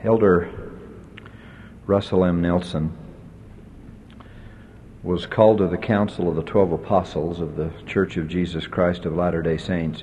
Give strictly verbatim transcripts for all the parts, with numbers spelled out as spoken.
Elder Russell M. Nelson was called to the Council of the Twelve Apostles of the Church of Jesus Christ of Latter-day Saints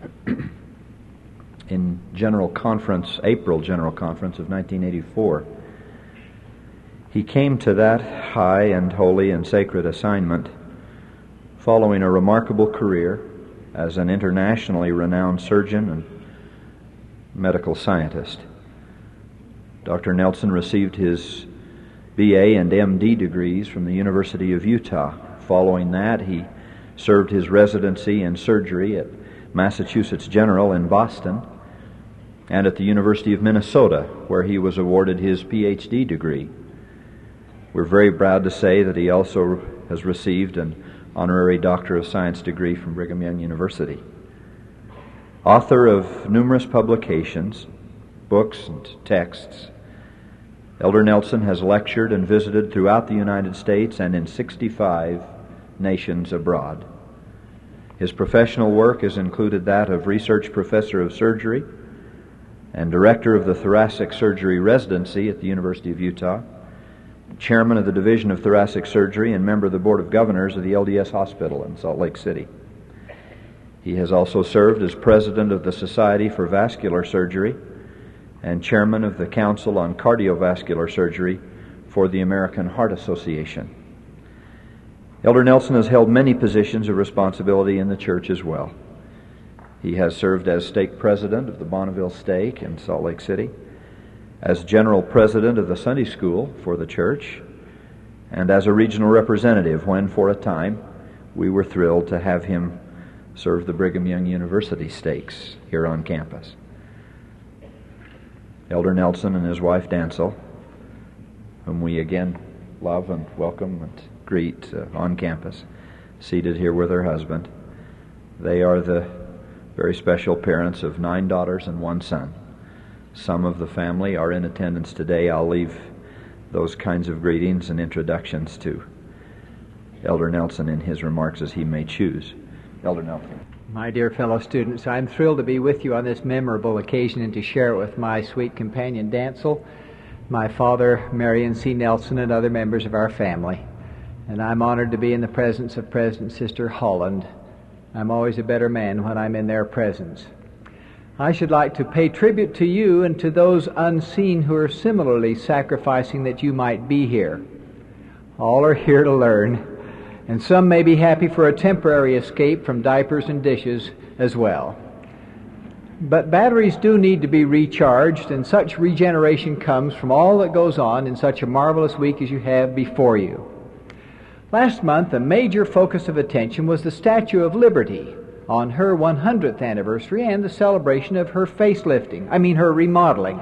in General Conference, April General Conference of nineteen eighty-four. He came to that high and holy and sacred assignment following a remarkable career as an internationally renowned surgeon and medical scientist. Doctor Nelson received his B A and M D degrees from the University of Utah. Following that, he served his residency in surgery at Massachusetts General in Boston and at the University of Minnesota, where he was awarded his P H D degree. We're very proud to say that he also has received an honorary Doctor of Science degree from Brigham Young University. Author of numerous publications, books, and texts, Elder Nelson has lectured and visited throughout the United States and in sixty-five nations abroad. His professional work has included that of Research Professor of Surgery and Director of the Thoracic Surgery Residency at the University of Utah, Chairman of the Division of Thoracic Surgery and member of the Board of Governors of the L D S Hospital in Salt Lake City. He has also served as President of the Society for Vascular Surgery and Chairman of the Council on Cardiovascular Surgery for the American Heart Association. Elder Nelson has held many positions of responsibility in the church as well. He has served as stake president of the Bonneville Stake in Salt Lake City, as general president of the Sunday School for the church, and as a regional representative when, for a time, we were thrilled to have him serve the Brigham Young University stakes here on campus. Elder Nelson and his wife Dancel, whom we again love and welcome and greet uh, on campus, seated here with her husband. They are the very special parents of nine daughters and one son. Some of the family are in attendance today. I'll leave those kinds of greetings and introductions to Elder Nelson in his remarks as he may choose. Elder Nelson. My dear fellow students, I'm thrilled to be with you on this memorable occasion and to share it with my sweet companion Dancel, my father, Marion C. Nelson, and other members of our family. And I'm honored to be in the presence of President Sister Holland. I'm always a better man when I'm in their presence. I should like to pay tribute to you and to those unseen who are similarly sacrificing that you might be here. All are here to learn, and some may be happy for a temporary escape from diapers and dishes as well. But batteries do need to be recharged, and such regeneration comes from all that goes on in such a marvelous week as you have before you. Last month, a major focus of attention was the Statue of Liberty on her one hundredth anniversary and the celebration of her facelifting, I mean her remodeling.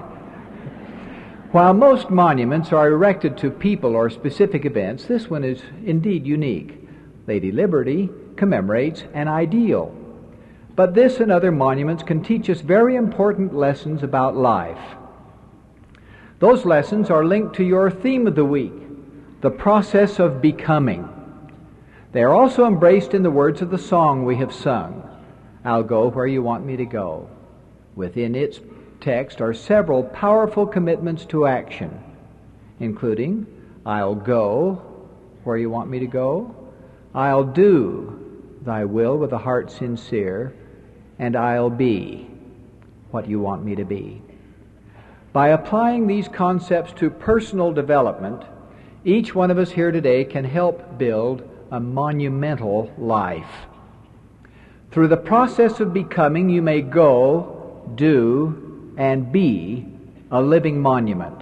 While most monuments are erected to people or specific events, this one is indeed unique. Lady Liberty commemorates an ideal. But this and other monuments can teach us very important lessons about life. Those lessons are linked to your theme of the week, the process of becoming. They are also embraced in the words of the song we have sung, "I'll go where you want me to go." Within its text are several powerful commitments to action, including, I'll go where you want me to go, I'll do thy will with a heart sincere, and I'll be what you want me to be. By applying these concepts to personal development, each one of us here today can help build a monumental life. Through the process of becoming, you may go, do, and be a living monument.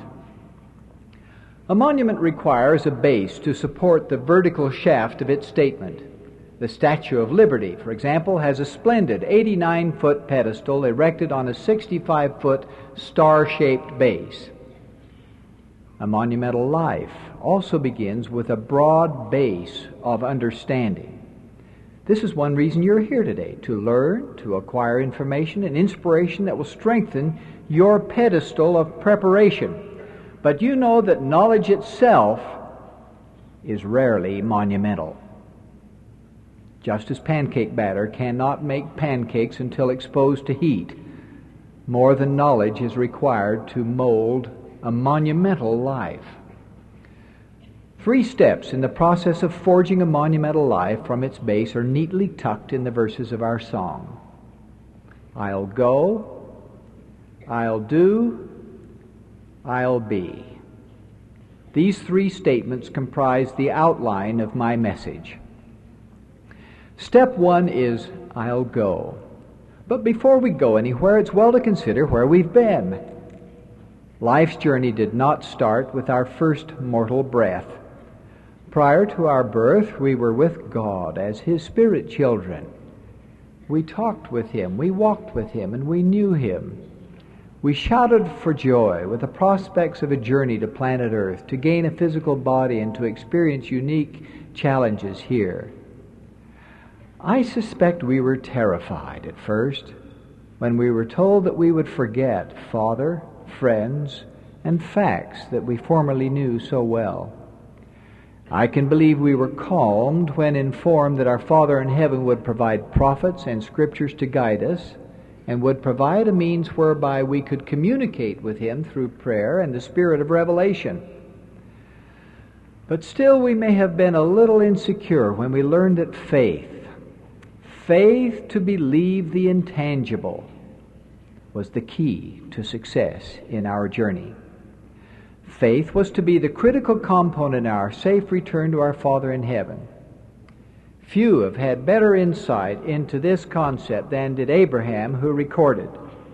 A monument requires a base to support the vertical shaft of its statement. The Statue of Liberty, for example, has a splendid eighty-nine foot pedestal erected on a sixty-five foot star-shaped base. A monumental life also begins with a broad base of understanding. This is one reason you're here today, to learn, to acquire information and inspiration that will strengthen your pedestal of preparation. But you know that knowledge itself is rarely monumental. Just as pancake batter cannot make pancakes until exposed to heat, more than knowledge is required to mold a monumental life. Three steps in the process of forging a monumental life from its base are neatly tucked in the verses of our song. I'll go, I'll do, I'll be. These three statements comprise the outline of my message. Step one is, I'll go. But before we go anywhere, it's well to consider where we've been. Life's journey did not start with our first mortal breath. Prior to our birth, we were with God as His Spirit children. We talked with Him, we walked with Him, and we knew Him. We shouted for joy with the prospects of a journey to planet Earth, to gain a physical body and to experience unique challenges here. I suspect we were terrified at first when we were told that we would forget Father, friends, and facts that we formerly knew so well. I can believe we were calmed when informed that our Father in heaven would provide prophets and scriptures to guide us, and would provide a means whereby we could communicate with Him through prayer and the spirit of revelation. But still we may have been a little insecure when we learned that faith, faith to believe the intangible, was the key to success in our journey. Faith was to be the critical component in our safe return to our Father in heaven. Few have had better insight into this concept than did Abraham, who recorded.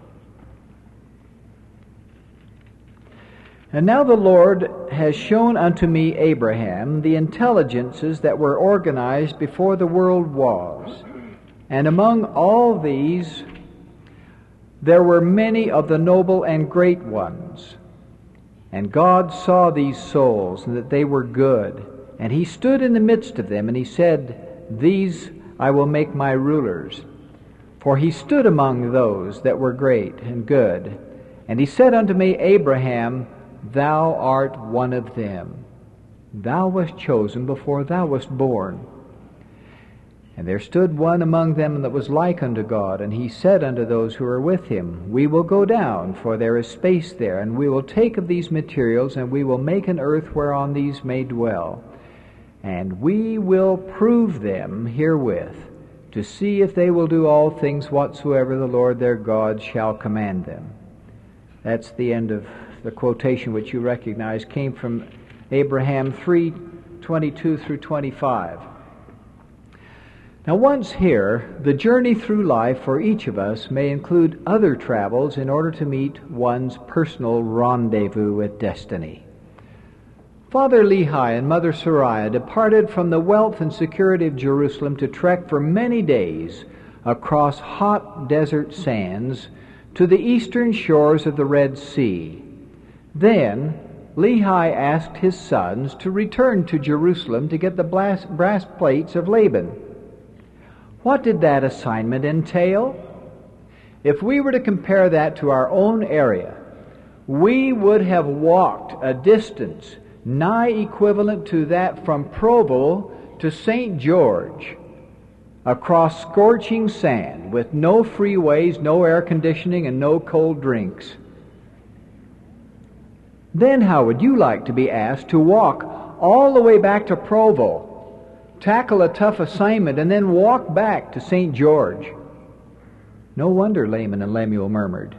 And now the Lord has shown unto me, Abraham, the intelligences that were organized before the world was. And among all these, there were many of the noble and great ones. And God saw these souls, and that they were good. And He stood in the midst of them, and He said, These I will make my rulers. For He stood among those that were great and good. And He said unto me, Abraham, thou art one of them. Thou wast chosen before thou wast born. And there stood one among them that was like unto God, and He said unto those who were with Him, We will go down, for there is space there, and we will take of these materials, and we will make an earth whereon these may dwell. And we will prove them herewith, to see if they will do all things whatsoever the Lord their God shall command them. That's the end of the quotation, which you recognize came from Abraham three twenty-two through twenty-five. Now once here, the journey through life for each of us may include other travels in order to meet one's personal rendezvous with destiny. Father Lehi and Mother Sariah departed from the wealth and security of Jerusalem to trek for many days across hot desert sands to the eastern shores of the Red Sea. Then Lehi asked his sons to return to Jerusalem to get the brass plates of Laban. What did that assignment entail? If we were to compare that to our own area, we would have walked a distance nigh equivalent to that from Provo to Saint George, across scorching sand with no freeways, no air conditioning, and no cold drinks. Then how would you like to be asked to walk all the way back to Provo, tackle a tough assignment, and then walk back to Saint George? No wonder Laman and Lemuel murmured.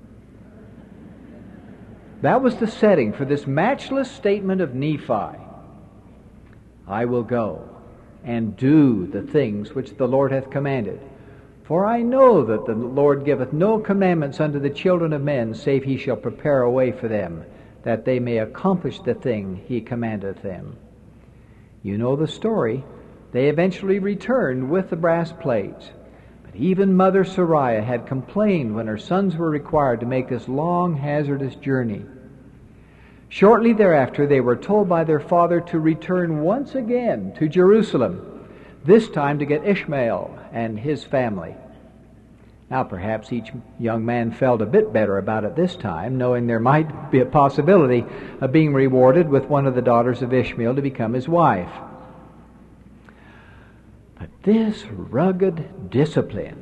That was the setting for this matchless statement of Nephi. I will go and do the things which the Lord hath commanded. For I know that the Lord giveth no commandments unto the children of men, save He shall prepare a way for them, that they may accomplish the thing He commandeth them. You know the story. They eventually returned with the brass plates. But even Mother Sariah had complained when her sons were required to make this long, hazardous journey. Shortly thereafter, they were told by their father to return once again to Jerusalem, this time to get Ishmael and his family. Now perhaps each young man felt a bit better about it this time, knowing there might be a possibility of being rewarded with one of the daughters of Ishmael to become his wife. But this rugged discipline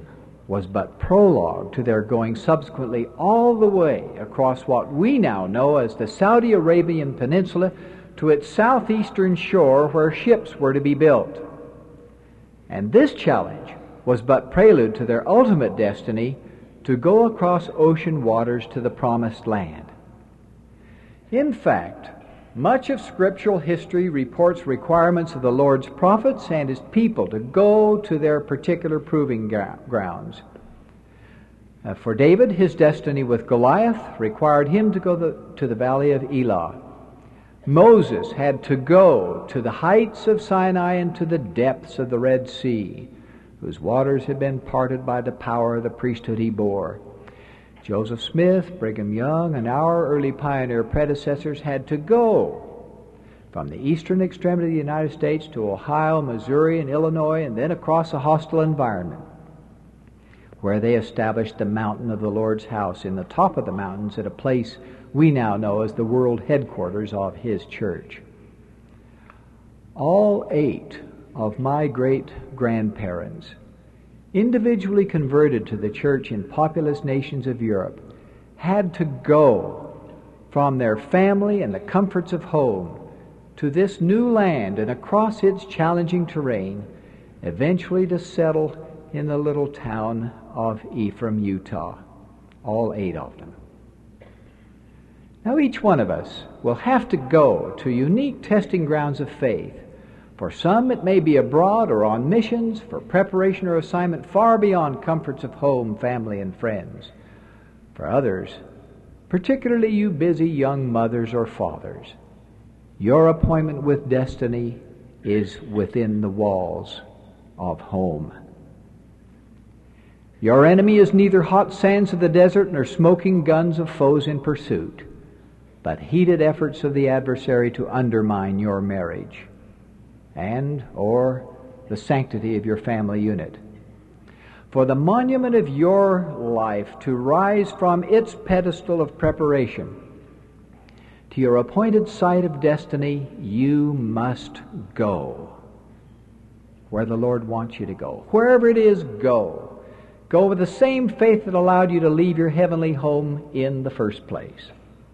was but prologue to their going subsequently all the way across what we now know as the Saudi Arabian Peninsula to its southeastern shore where ships were to be built. And this challenge was but prelude to their ultimate destiny to go across ocean waters to the promised land. In fact, much of scriptural history reports requirements of the Lord's prophets and His people to go to their particular proving grounds. Uh, for David, his destiny with Goliath required him to go the, to the valley of Elah. Moses had to go to the heights of Sinai and to the depths of the Red Sea, whose waters had been parted by the power of the priesthood he bore. Joseph Smith, Brigham Young, and our early pioneer predecessors had to go from the eastern extremity of the United States to Ohio, Missouri, and Illinois, and then across a hostile environment, where they established the mountain of the Lord's house in the top of the mountains at a place we now know as the world headquarters of His church. All eight of my great-grandparents, individually converted to the church in populous nations of Europe, had to go from their family and the comforts of home to this new land and across its challenging terrain, eventually to settle in the little town of Ephraim, Utah. All eight of them. Now each one of us will have to go to unique testing grounds of faith. For some, it may be abroad or on missions for preparation or assignment far beyond comforts of home, family, and friends. For others, particularly you busy young mothers or fathers, your appointment with destiny is within the walls of home. Your enemy is neither hot sands of the desert nor smoking guns of foes in pursuit, but heated efforts of the adversary to undermine your marriage and or the sanctity of your family unit. For the monument of your life to rise from its pedestal of preparation to your appointed site of destiny, you must go where the Lord wants you to go. Wherever it is, go. Go with the same faith that allowed you to leave your heavenly home in the first place.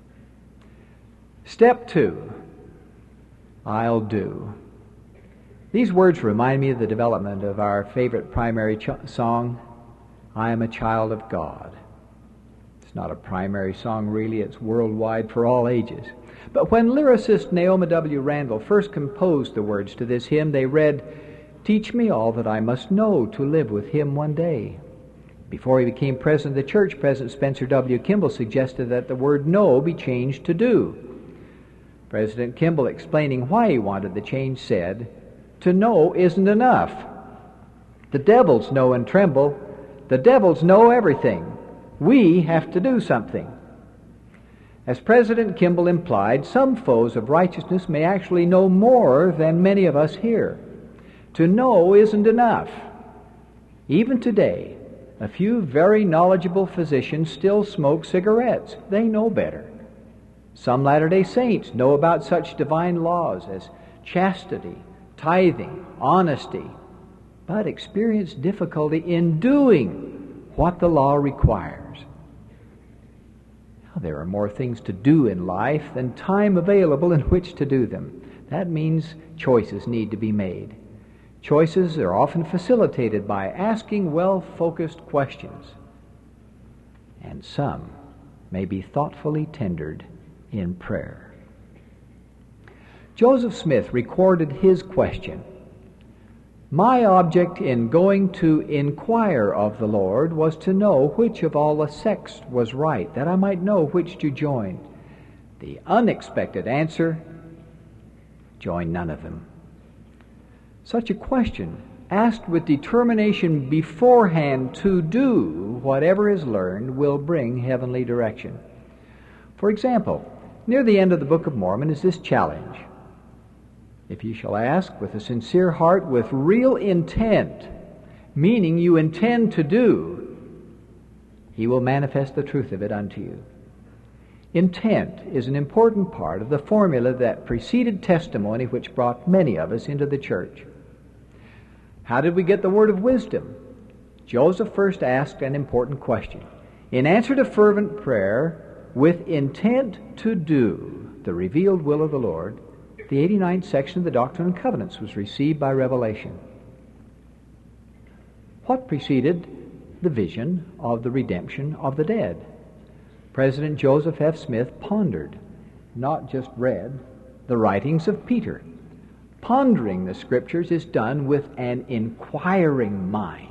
Step two, I'll do. These words remind me of the development of our favorite primary ch- song, I Am a Child of God. It's not a primary song really, it's worldwide for all ages. But when lyricist Naomi W. Randall first composed the words to this hymn, they read, Teach me all that I must know to live with Him one day. Before he became president of the church, President Spencer W. Kimball suggested that the word know be changed to do. President Kimball, explaining why he wanted the change, said, To know isn't enough. The devils know and tremble. The devils know everything. We have to do something. As President Kimball implied, some foes of righteousness may actually know more than many of us here. To know isn't enough. Even today, a few very knowledgeable physicians still smoke cigarettes. They know better. Some Latter-day Saints know about such divine laws as chastity, tithing, honesty, but experience difficulty in doing what the law requires. Now, there are more things to do in life than time available in which to do them. That means choices need to be made. Choices are often facilitated by asking well-focused questions, and some may be thoughtfully tendered in prayer. Joseph Smith recorded his question, My object in going to inquire of the Lord was to know which of all the sects was right, that I might know which to join. The unexpected answer, join none of them. Such a question, asked with determination beforehand to do whatever is learned, will bring heavenly direction. For example, near the end of the Book of Mormon is this challenge. If you shall ask with a sincere heart, with real intent, meaning you intend to do, He will manifest the truth of it unto you. Intent is an important part of the formula that preceded testimony which brought many of us into the church. How did we get the word of wisdom? Joseph first asked an important question. In answer to fervent prayer, with intent to do the revealed will of the Lord, the eighty-ninth section of the Doctrine and Covenants was received by revelation. What preceded the vision of the redemption of the dead? President Joseph F. Smith pondered, not just read, the writings of Peter. Pondering the Scriptures is done with an inquiring mind.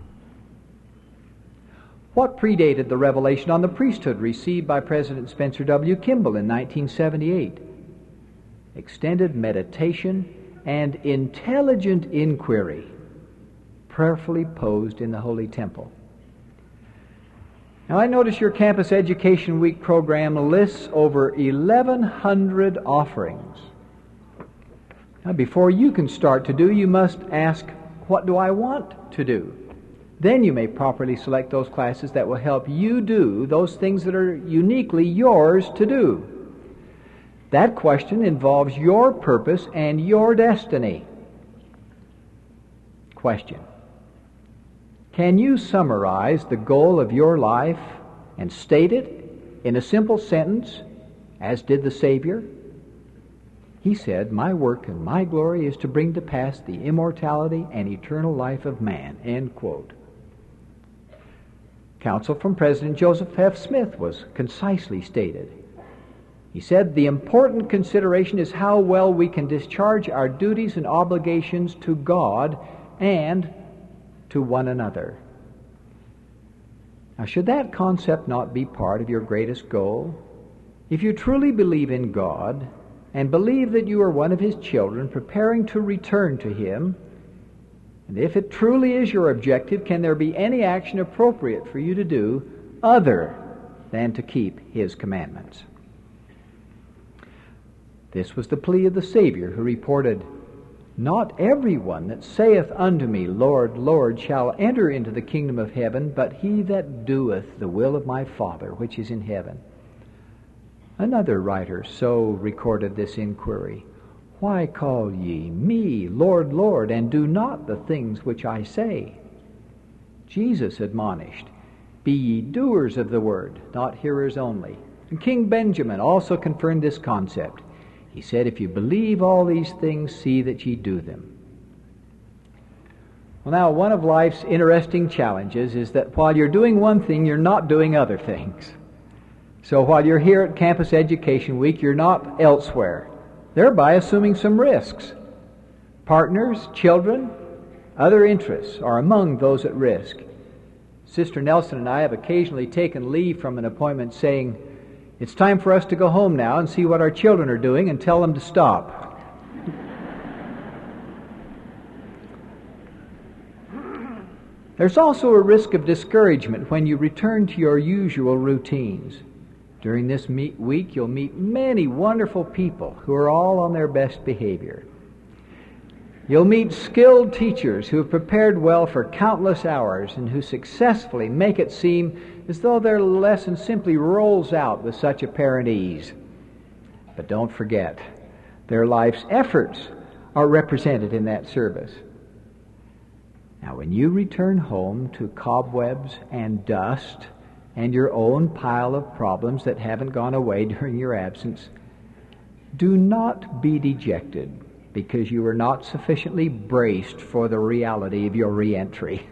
What predated the revelation on the priesthood received by President Spencer W. Kimball in nineteen seventy-eight? Extended meditation and intelligent inquiry, prayerfully posed in the Holy Temple. Now I notice your Campus Education Week program lists over eleven hundred offerings. Now before you can start to do, you must ask, what do I want to do? Then you may properly select those classes that will help you do those things that are uniquely yours to do. That question involves your purpose and your destiny. Question: can you summarize the goal of your life and state it in a simple sentence, as did the Savior? He said, "My work and my glory is to bring to pass the immortality and eternal life of man." End quote. Counsel from President Joseph F. Smith was concisely stated. He said, "The important consideration is how well we can discharge our duties and obligations to God and to one another." Now, should that concept not be part of your greatest goal? If you truly believe in God and believe that you are one of His children preparing to return to Him, and if it truly is your objective, can there be any action appropriate for you to do other than to keep His commandments? This was the plea of the Savior, who reported, "Not everyone that saith unto me, Lord, Lord, shall enter into the kingdom of heaven, but he that doeth the will of my Father which is in heaven." Another writer so recorded this inquiry: "Why call ye me Lord, Lord, and do not the things which I say?" Jesus admonished, "Be ye doers of the word, not hearers only." And King Benjamin also confirmed this concept. He said, "If you believe all these things, see that ye do them." Well, now, one of life's interesting challenges is that while you're doing one thing, you're not doing other things. So while you're here at Campus Education Week, you're not elsewhere, thereby assuming some risks. Partners, children, other interests are among those at risk. Sister Nelson and I have occasionally taken leave from an appointment saying, "It's time for us to go home now and see what our children are doing and tell them to stop." There's also a risk of discouragement when you return to your usual routines. During this meet week, you'll meet many wonderful people who are all on their best behavior. You'll meet skilled teachers who have prepared well for countless hours and who successfully make it seem as though their lesson simply rolls out with such apparent ease. But don't forget, their life's efforts are represented in that service. Now, when you return home to cobwebs and dust and your own pile of problems that haven't gone away during your absence, do not be dejected because you were not sufficiently braced for the reality of your re-entry.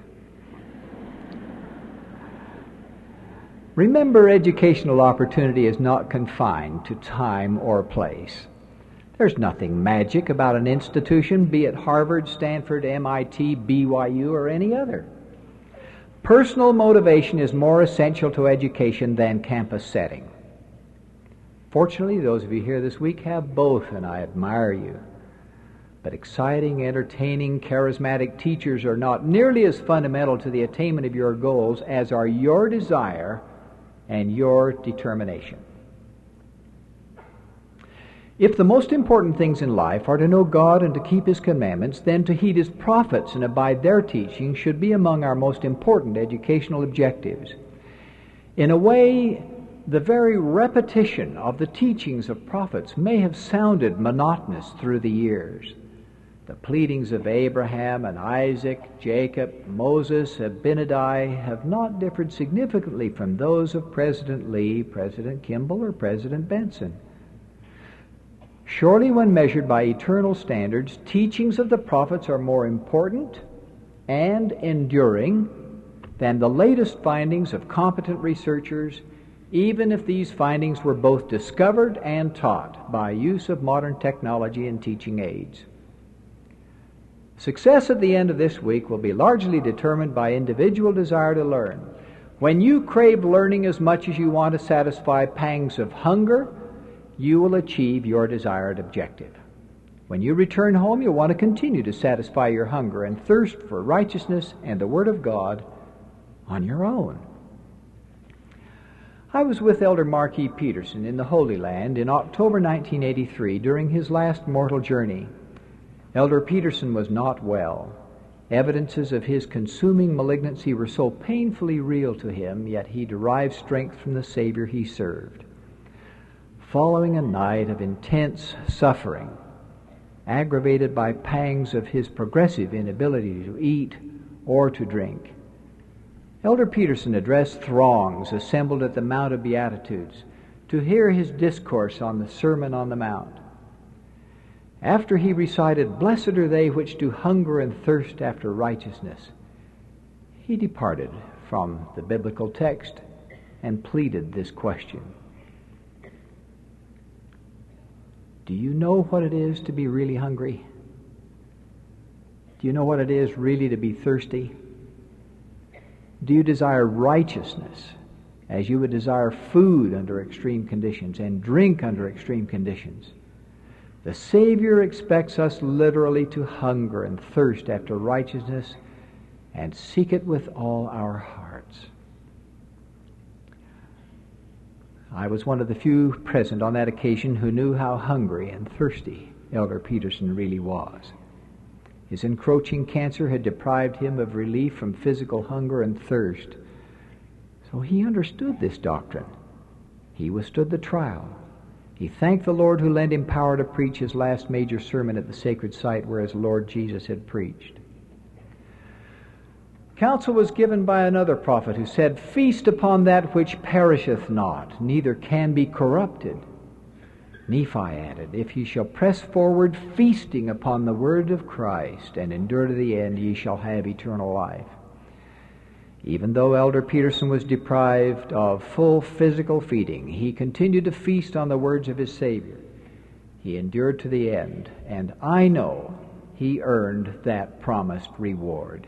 Remember, educational opportunity is not confined to time or place. There's nothing magic about an institution, be it Harvard, Stanford, M I T, B Y U, or any other. Personal motivation is more essential to education than campus setting. Fortunately, those of you here this week have both, and I admire you. But exciting, entertaining, charismatic teachers are not nearly as fundamental to the attainment of your goals as are your desire and your determination. If the most important things in life are to know God and to keep His commandments, then to heed His prophets and abide their teaching should be among our most important educational objectives. In a way, the very repetition of the teachings of prophets may have sounded monotonous through the years. The pleadings of Abraham and Isaac, Jacob, Moses, Abinadi have not differed significantly from those of President Lee, President Kimball, or President Benson. Surely, when measured by eternal standards, teachings of the prophets are more important and enduring than the latest findings of competent researchers, even if these findings were both discovered and taught by use of modern technology and teaching aids. Success at the end of this week will be largely determined by individual desire to learn. When you crave learning as much as you want to satisfy pangs of hunger, you will achieve your desired objective. When you return home, you'll want to continue to satisfy your hunger and thirst for righteousness and the Word of God on your own. I was with Elder Mark E. Peterson in the Holy Land in October nineteen eighty-three during his last mortal journey. Elder Peterson was not well. Evidences of his consuming malignancy were so painfully real to him, yet he derived strength from the Savior he served. Following a night of intense suffering, aggravated by pangs of his progressive inability to eat or to drink, Elder Peterson addressed throngs assembled at the Mount of Beatitudes to hear his discourse on the Sermon on the Mount. After he recited, "Blessed are they which do hunger and thirst after righteousness," he departed from the biblical text and pleaded this question: Do you know what it is to be really hungry? Do you know what it is really to be thirsty? Do you desire righteousness as you would desire food under extreme conditions and drink under extreme conditions? The Savior expects us literally to hunger and thirst after righteousness and seek it with all our hearts. I was one of the few present on that occasion who knew how hungry and thirsty Elder Peterson really was. His encroaching cancer had deprived him of relief from physical hunger and thirst. So he understood this doctrine. He withstood the trial. He thanked the Lord who lent him power to preach his last major sermon at the sacred site where his Lord Jesus had preached. Counsel was given by another prophet who said, "Feast upon that which perisheth not, neither can be corrupted." Nephi added, "If ye shall press forward, feasting upon the word of Christ, and endure to the end, ye shall have eternal life." Even though Elder Peterson was deprived of full physical feeding, he continued to feast on the words of his Savior. He endured to the end, and I know he earned that promised reward.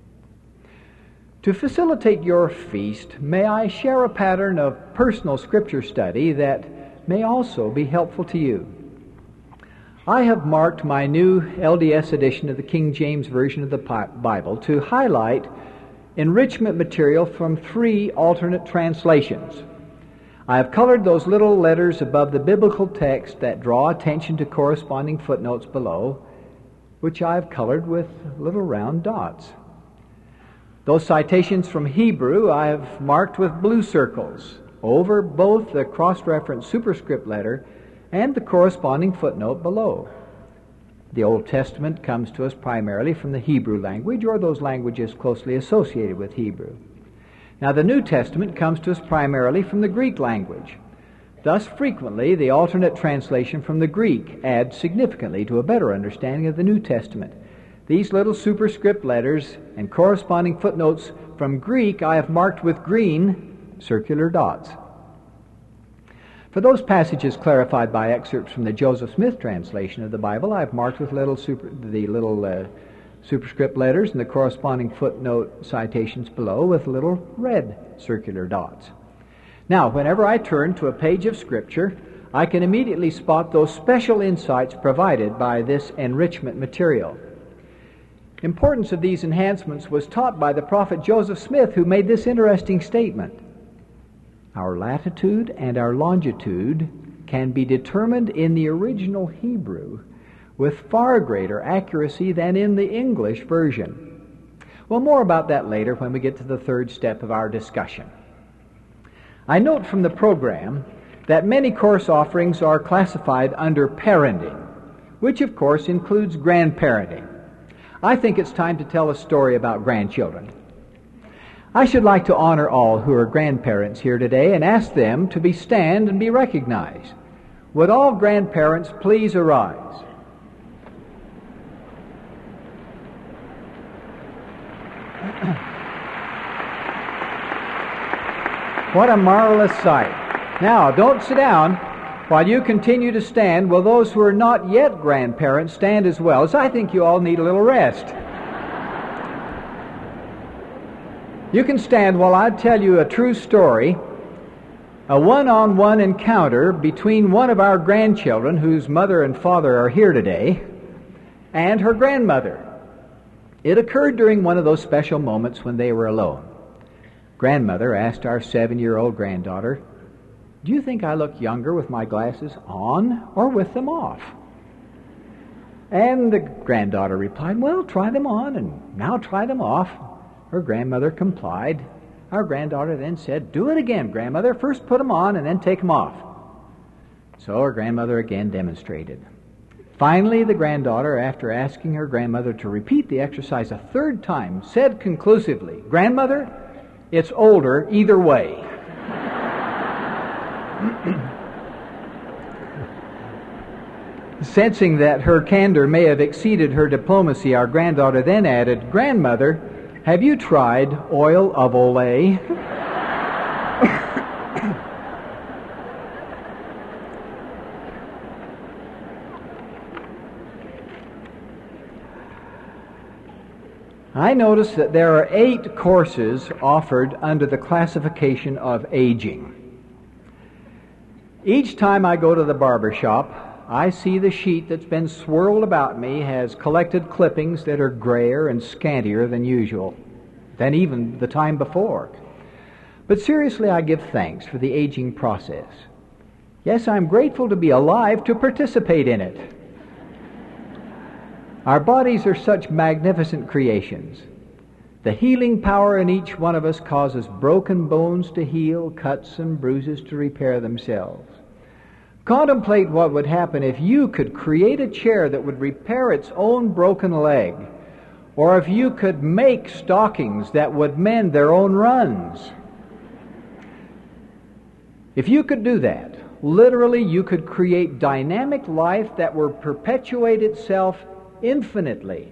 To facilitate your feast, may I share a pattern of personal scripture study that may also be helpful to you. I have marked my new L D S edition of the King James Version of the Bible to highlight enrichment material from three alternate translations. I have colored those little letters above the biblical text that draw attention to corresponding footnotes below, which I have colored with little round dots. Those citations from Hebrew I have marked with blue circles over both the cross-reference superscript letter and the corresponding footnote below. The Old Testament comes to us primarily from the Hebrew language or those languages closely associated with Hebrew. Now, the New Testament comes to us primarily from the Greek language. Thus, frequently, the alternate translation from the Greek adds significantly to a better understanding of the New Testament. These little superscript letters and corresponding footnotes from Greek I have marked with green circular dots. For those passages clarified by excerpts from the Joseph Smith translation of the Bible, I have marked with little super, the little uh, superscript letters and the corresponding footnote citations below with little red circular dots. Now, whenever I turn to a page of Scripture, I can immediately spot those special insights provided by this enrichment material. Importance of these enhancements was taught by the prophet Joseph Smith, who made this interesting statement: "Our latitude and our longitude can be determined in the original Hebrew with far greater accuracy than in the English version." Well, more about that later when we get to the third step of our discussion. I note from the program that many course offerings are classified under parenting, which of course includes grandparenting. I think it's time to tell a story about grandchildren. I should like to honor all who are grandparents here today and ask them to be stand and be recognized. Would all grandparents please arise? What a marvelous sight. Now, don't sit down. While you continue to stand, will those who are not yet grandparents stand as well, as I think you all need a little rest. You can stand while I tell you a true story, a one-on-one encounter between one of our grandchildren, whose mother and father are here today, and her grandmother. It occurred during one of those special moments when they were alone. Grandmother asked our seven-year-old granddaughter, "Do you think I look younger with my glasses on or with them off?" And the granddaughter replied, "Well, try them on, and now try them off." Her grandmother complied. Our granddaughter then said, "Do it again, grandmother. First put them on and then take them off." So her grandmother again demonstrated. Finally, the granddaughter, after asking her grandmother to repeat the exercise a third time, said conclusively, "Grandmother, it's older either way." Sensing that her candor may have exceeded her diplomacy, our granddaughter then added, "Grandmother, have you tried oil of Olay?" I notice that there are eight courses offered under the classification of aging. Each time I go to the barber shop, I see the sheet that's been swirled about me has collected clippings that are grayer and scantier than usual, than even the time before. But seriously, I give thanks for the aging process. Yes, I'm grateful to be alive to participate in it. Our bodies are such magnificent creations. The healing power in each one of us causes broken bones to heal, cuts and bruises to repair themselves. Contemplate what would happen if you could create a chair that would repair its own broken leg, or if you could make stockings that would mend their own runs. If you could do that, literally you could create dynamic life that would perpetuate itself infinitely.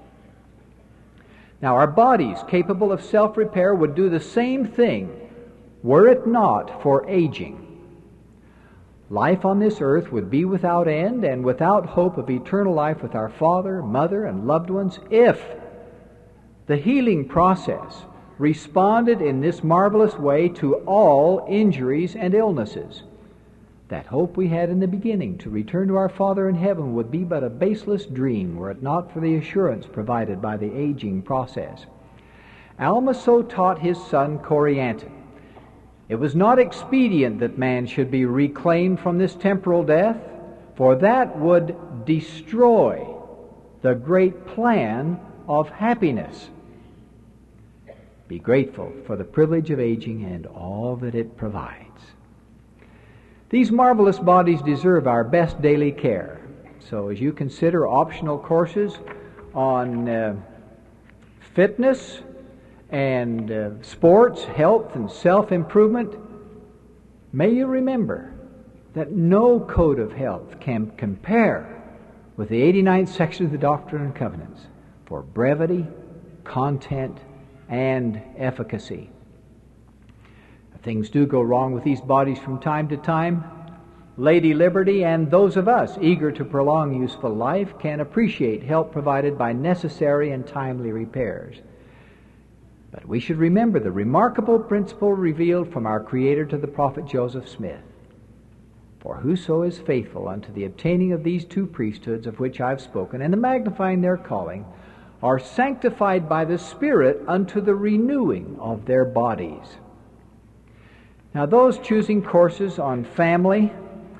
Now, our bodies capable of self-repair would do the same thing were it not for aging. Life on this earth would be without end and without hope of eternal life with our father, mother, and loved ones if the healing process responded in this marvelous way to all injuries and illnesses. That hope we had in the beginning to return to our Father in heaven would be but a baseless dream were it not for the assurance provided by the aging process. Alma so taught his son Corianton. It was not expedient that man should be reclaimed from this temporal death, for that would destroy the great plan of happiness. Be grateful for the privilege of aging and all that it provides. These marvelous bodies deserve our best daily care. So as you consider optional courses on uh, fitness and uh, sports, health, and self-improvement, may you remember that no code of health can compare with the eighty-ninth section of the Doctrine and Covenants for brevity, content, and efficacy. If things do go wrong with these bodies from time to time, Lady Liberty and those of us eager to prolong useful life can appreciate help provided by necessary and timely repairs. But we should remember the remarkable principle revealed from our Creator to the prophet Joseph Smith. For whoso is faithful unto the obtaining of these two priesthoods of which I have spoken, and the magnifying their calling, are sanctified by the Spirit unto the renewing of their bodies. Now those choosing courses on family,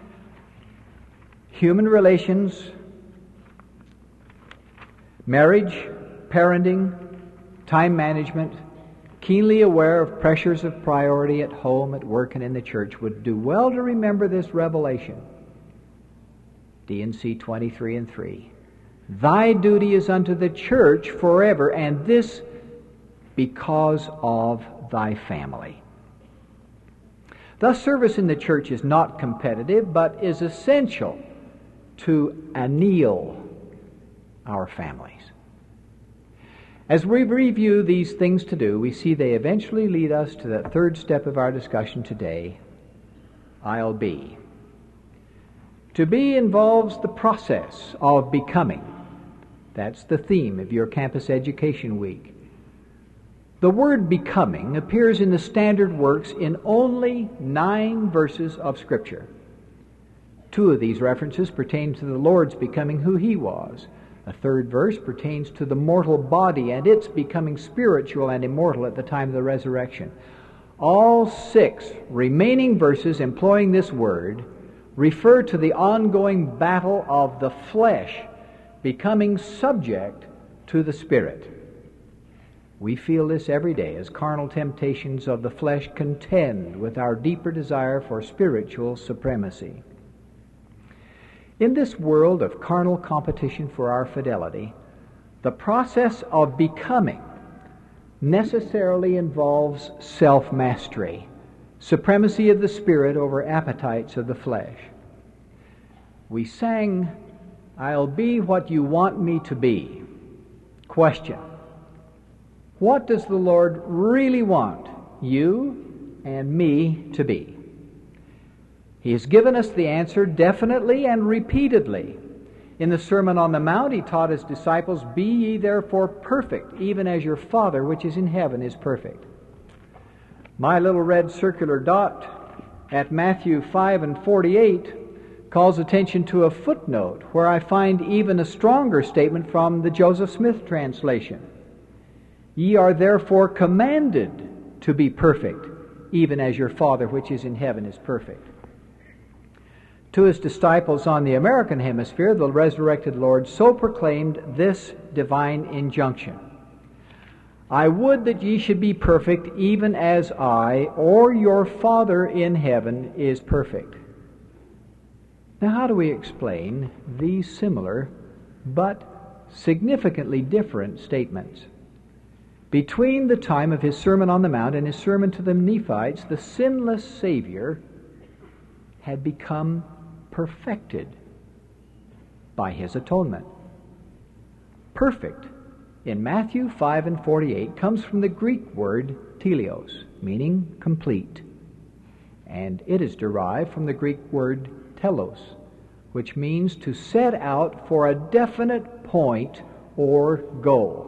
human relations, marriage, parenting, time management, keenly aware of pressures of priority at home, at work, and in the church, would do well to remember this revelation. D and C twenty-three and three. Thy duty is unto the church forever, and this because of thy family. Thus, service in the church is not competitive, but is essential to anneal our families. As we review these things to do, we see they eventually lead us to the third step of our discussion today, I'll be. To be involves the process of becoming. That's the theme of your Campus Education Week. The word becoming appears in the standard works in only nine verses of Scripture. Two of these references pertain to the Lord's becoming who He was. A third verse pertains to the mortal body and its becoming spiritual and immortal at the time of the resurrection. All six remaining verses employing this word refer to the ongoing battle of the flesh becoming subject to the Spirit. We feel this every day as carnal temptations of the flesh contend with our deeper desire for spiritual supremacy. In this world of carnal competition for our fidelity, the process of becoming necessarily involves self-mastery, supremacy of the Spirit over appetites of the flesh. We sang, I'll be what you want me to be. Question: what does the Lord really want you and me to be? He has given us the answer definitely and repeatedly. In the Sermon on the Mount, He taught His disciples, Be ye therefore perfect, even as your Father which is in heaven is perfect. My little red circular dot at Matthew five and forty-eight calls attention to a footnote where I find even a stronger statement from the Joseph Smith translation. Ye are therefore commanded to be perfect, even as your Father which is in heaven is perfect. To His disciples on the American hemisphere, the resurrected Lord so proclaimed this divine injunction: I would that ye should be perfect, even as I, or your Father in heaven, is perfect. Now, how do we explain these similar but significantly different statements? Between the time of His Sermon on the Mount and His sermon to the Nephites, the sinless Savior had become perfected by His atonement. Perfect in Matthew five and forty-eight comes from the Greek word teleos, meaning complete. And it is derived from the Greek word telos, which means to set out for a definite point or goal.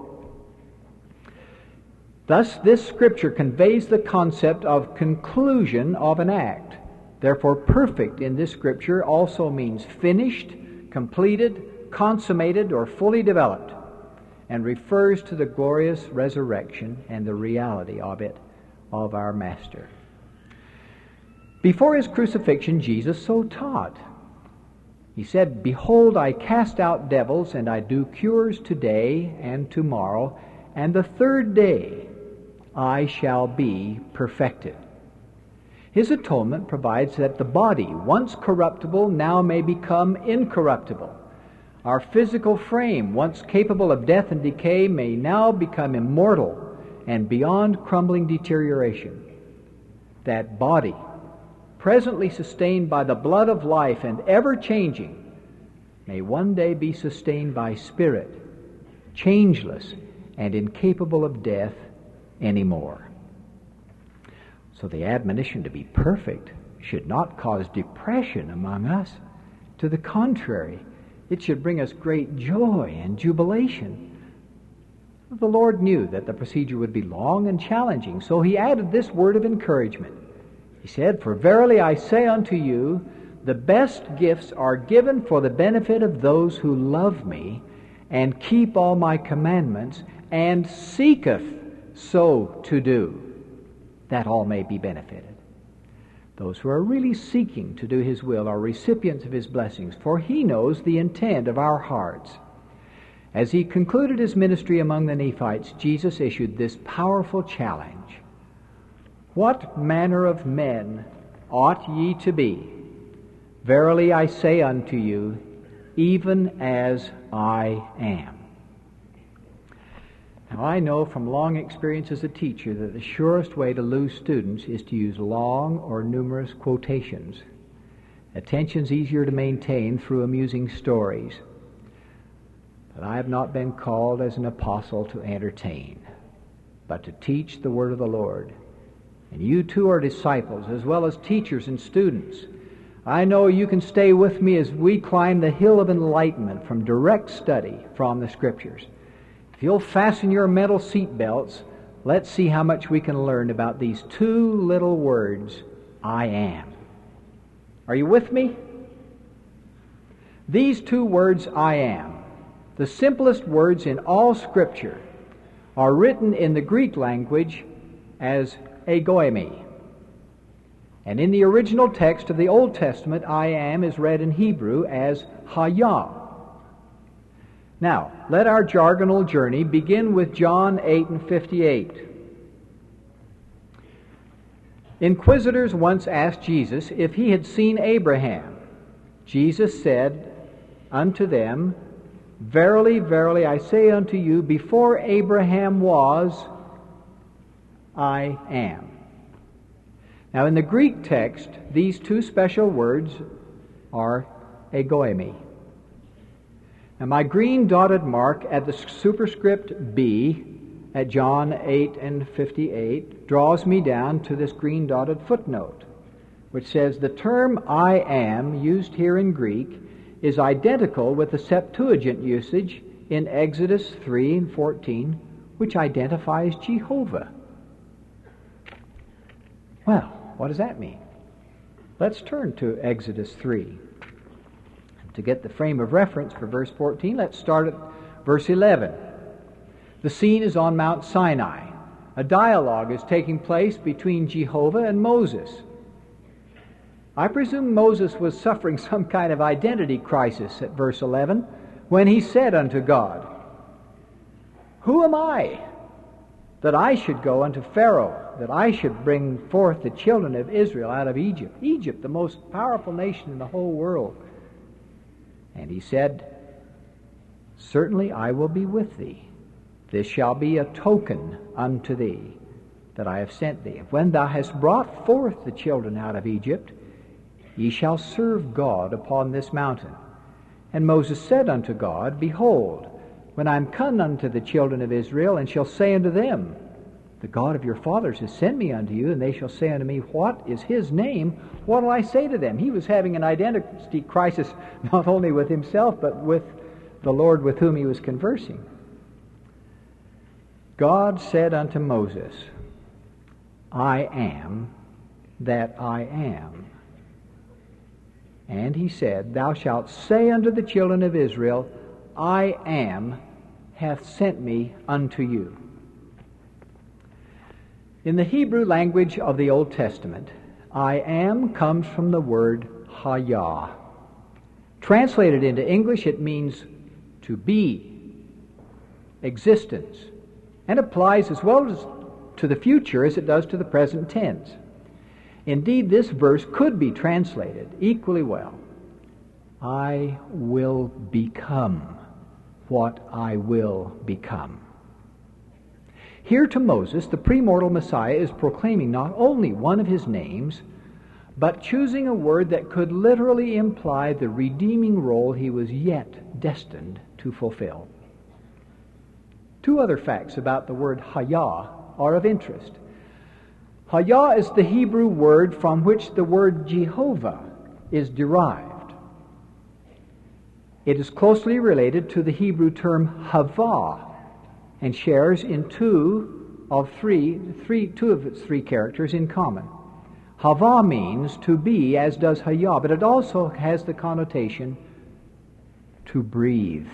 Thus, this Scripture conveys the concept of conclusion of an act. Therefore, perfect in this Scripture also means finished, completed, consummated, or fully developed, and refers to the glorious resurrection and the reality of it, of our Master. Before His crucifixion, Jesus so taught. He said, Behold, I cast out devils, and I do cures today and tomorrow, and the third day I shall be perfected. His atonement provides that the body, once corruptible, now may become incorruptible. Our physical frame, once capable of death and decay, may now become immortal and beyond crumbling deterioration. That body, presently sustained by the blood of life and ever-changing, may one day be sustained by Spirit, changeless and incapable of death anymore. So the admonition to be perfect should not cause depression among us. To the contrary, it should bring us great joy and jubilation. The Lord knew that the procedure would be long and challenging, so He added this word of encouragement. He said, For verily I say unto you, the best gifts are given for the benefit of those who love me and keep all my commandments, and seeketh so to do, that all may be benefited. Those who are really seeking to do His will are recipients of His blessings, for He knows the intent of our hearts. As He concluded His ministry among the Nephites, Jesus issued this powerful challenge: What manner of men ought ye to be? Verily I say unto you, even as I am. Now, I know from long experience as a teacher that the surest way to lose students is to use long or numerous quotations. Attention's easier to maintain through amusing stories. But I have not been called as an apostle to entertain, but to teach the word of the Lord. And you too are disciples, as well as teachers and students. I know you can stay with me as we climb the hill of enlightenment from direct study from the Scriptures. If you'll fasten your mental seat belts, let's see how much we can learn about these two little words, I am. Are you with me? These two words, I am, the simplest words in all Scripture, are written in the Greek language as egoimi. And in the original text of the Old Testament, I am is read in Hebrew as Hayah. Now, let our jargonal journey begin with John eight and fifty-eight. Inquisitors once asked Jesus if he had seen Abraham. Jesus said unto them, Verily, verily, I say unto you, before Abraham was, I am. Now, in the Greek text, these two special words are egoimi. Now, my green dotted mark at the superscript B at John eight and fifty-eight draws me down to this green dotted footnote, which says the term I am used here in Greek is identical with the Septuagint usage in Exodus three and fourteen, which identifies Jehovah. Well, what does that mean? Let's turn to Exodus three. To get the frame of reference for verse fourteen, let's start at verse eleven. The scene is on Mount Sinai. A dialogue is taking place between Jehovah and Moses. I presume Moses was suffering some kind of identity crisis at verse eleven when he said unto God, Who am I that I should go unto Pharaoh, that I should bring forth the children of Israel out of Egypt? Egypt, the most powerful nation in the whole world. And he said, Certainly I will be with thee. This shall be a token unto thee that I have sent thee. When thou hast brought forth the children out of Egypt, ye shall serve God upon this mountain. And Moses said unto God, Behold, when I am come unto the children of Israel, and shall say unto them, The God of your fathers has sent me unto you, and they shall say unto me, What is his name? What will I say to them? He was having an identity crisis not only with himself, but with the Lord with whom he was conversing. God said unto Moses, I am that I am. And he said, Thou shalt say unto the children of Israel, I am hath sent me unto you. In the Hebrew language of the Old Testament, I am comes from the word hayah. Translated into English, it means to be, existence, and applies as well as to the future as it does to the present tense. Indeed, this verse could be translated equally well. I will become what I will become. Here to Moses, the premortal Messiah is proclaiming not only one of his names, but choosing a word that could literally imply the redeeming role he was yet destined to fulfill. Two other facts about the word hayah are of interest. Hayah is the Hebrew word from which the word Jehovah is derived. It is closely related to the Hebrew term havah, and shares in two of three, three, two of its three characters in common. Havah means to be, as does hayah, but it also has the connotation to breathe.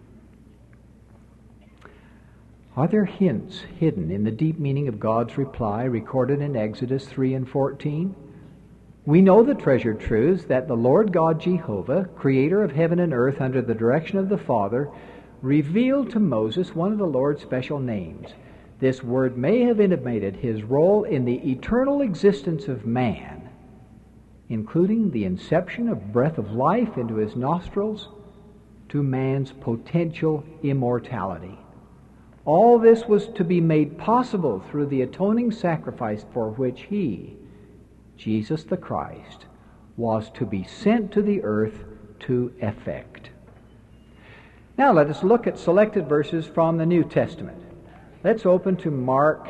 Are there hints hidden in the deep meaning of God's reply recorded in Exodus three and fourteen? We know the treasured truths that the Lord God Jehovah, creator of heaven and earth under the direction of the Father, revealed to Moses one of the Lord's special names. This word may have intimated his role in the eternal existence of man, including the inception of breath of life into his nostrils to man's potential immortality. All this was to be made possible through the atoning sacrifice for which he, Jesus the Christ, was to be sent to the earth to effect. Now let us look at selected verses from the New Testament. Let's open to Mark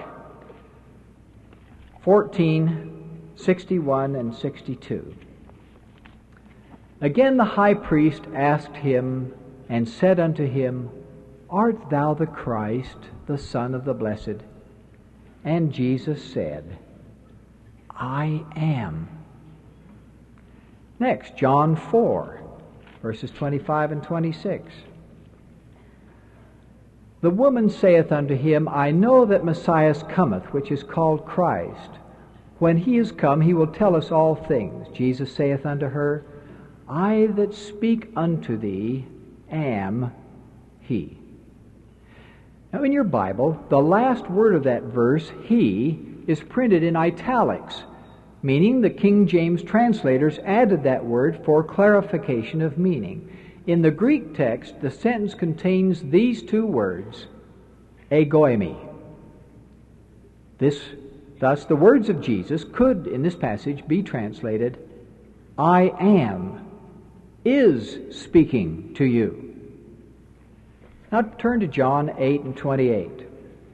fourteen, sixty-one and sixty-two. Again the high priest asked him and said unto him, Art thou the Christ, the Son of the Blessed? And Jesus said, I am. Next, John four, verses twenty-five and twenty-six. The woman saith unto him, I know that Messiah cometh, which is called Christ. When he is come, he will tell us all things. Jesus saith unto her, I that speak unto thee am he. Now in your Bible, the last word of that verse, he, is printed in italics, meaning the King James translators added that word for clarification of meaning. In the Greek text, the sentence contains these two words, egoimi. This, thus, the words of Jesus could, in this passage, be translated, I am, is speaking to you. Now turn to John eight and twenty-eight.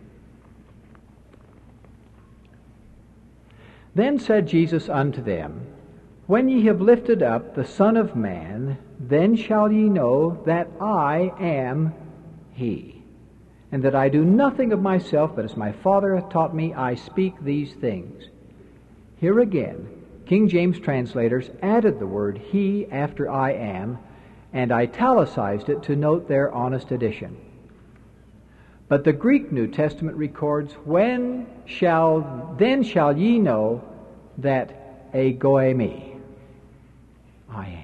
Then said Jesus unto them, When ye have lifted up the Son of Man, then shall ye know that I am he, and that I do nothing of myself, but as my Father hath taught me, I speak these things. Here again, King James translators added the word he after I am, and italicized it to note their honest addition. But the Greek New Testament records, When shall, then shall ye know that egoimi, I am.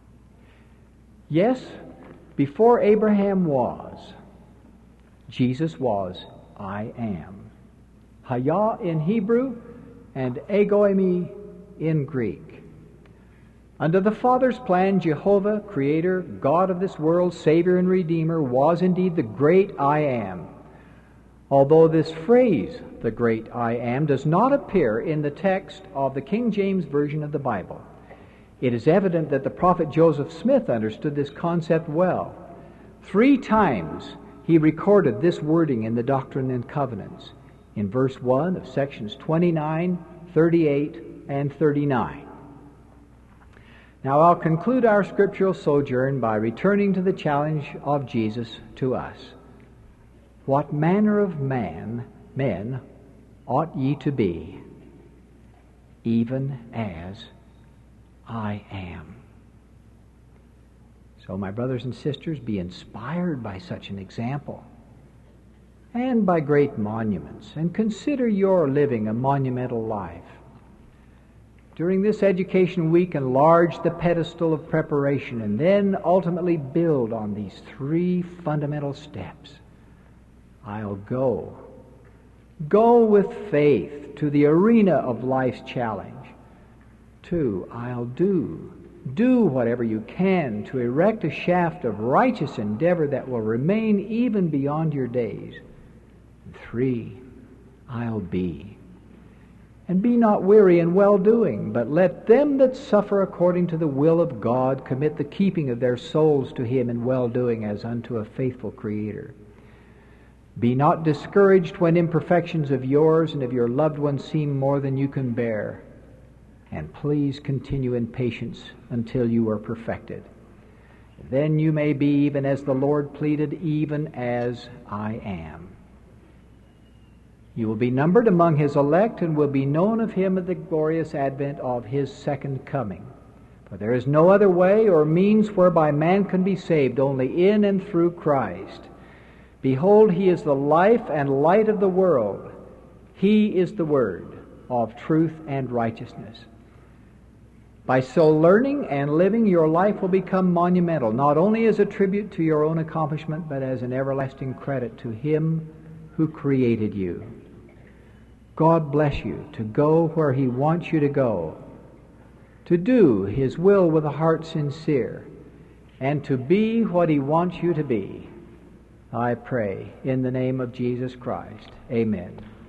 Yes, before Abraham was, Jesus was, I am. Haya in Hebrew and egoimi in Greek. Under the Father's plan, Jehovah, Creator, God of this world, Savior and Redeemer, was indeed the great I am. Although this phrase, the great I am, does not appear in the text of the King James Version of the Bible, it is evident that the prophet Joseph Smith understood this concept well. Three times he recorded this wording in the Doctrine and Covenants, in verse one of sections twenty-nine, thirty-eight, and thirty-nine. Now I'll conclude our scriptural sojourn by returning to the challenge of Jesus to us. What manner of man, men, ought ye to be, even as I am? So, my brothers and sisters, be inspired by such an example and by great monuments, and consider your living a monumental life. During this education week, enlarge the pedestal of preparation and then ultimately build on these three fundamental steps. I'll go. Go with faith to the arena of life's challenge. Two, I'll do. Do whatever you can to erect a shaft of righteous endeavor that will remain even beyond your days. And three, I'll be. And be not weary in well-doing, but let them that suffer according to the will of God commit the keeping of their souls to Him in well-doing as unto a faithful Creator. Be not discouraged when imperfections of yours and of your loved ones seem more than you can bear. And please continue in patience until you are perfected. Then you may be even as the Lord pleaded, even as I am. You will be numbered among His elect and will be known of Him at the glorious advent of His second coming. For there is no other way or means whereby man can be saved, only in and through Christ. Behold, He is the life and light of the world. He is the Word of truth and righteousness. By so learning and living, your life will become monumental, not only as a tribute to your own accomplishment, but as an everlasting credit to Him who created you. God bless you to go where He wants you to go, to do His will with a heart sincere, and to be what He wants you to be. I pray in the name of Jesus Christ. Amen.